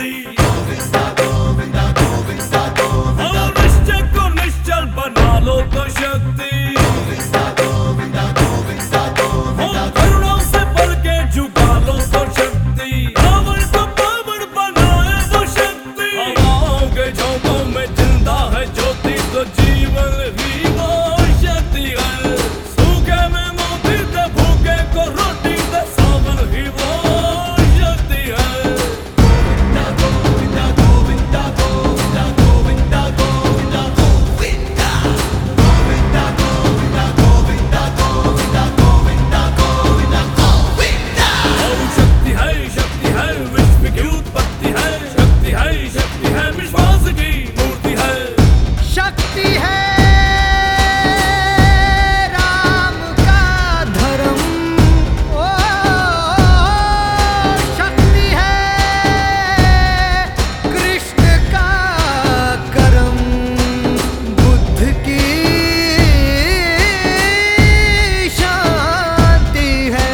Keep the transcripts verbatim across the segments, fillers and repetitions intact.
शक्ति। और निश्चय को निश्चल बना लो तो शक्ति। हो करुणा से बढ़ के झुका लो तो शक्ति। रावण को पावन बनाए वो शक्ति। हवाओं के झोंकों में जिंदा है ज्योति तो जीवन ही वो शक्ति है। सूखे में मोती दे भूखे को रोटी दे सावन ही वो शक्ति है। गोविंदा गोविंदा गोविंदा गोविंदा गोविंदा गोविंदा गोविंदा गोविंदा गोविंदा गोविंदा गोविंदा गोविंदा गोविंदा। ओम शक्ति है शक्ति है विश्व की उत्पत्ति है। शक्ति है शक्ति है विश्वास की मूर्ति है। शक्ति है राम का धर्म। ओ शक्ति है कृष्ण का कर्म। बुद्ध की शांति है।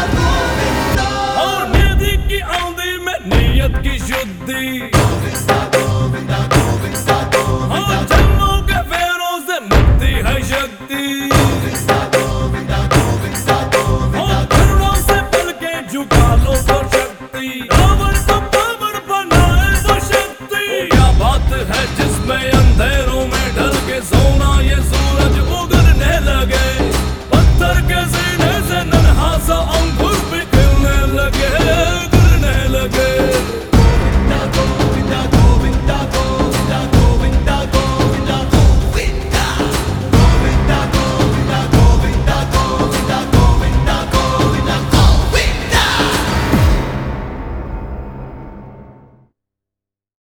और नियति की आंधी में नियत की शुद्धि।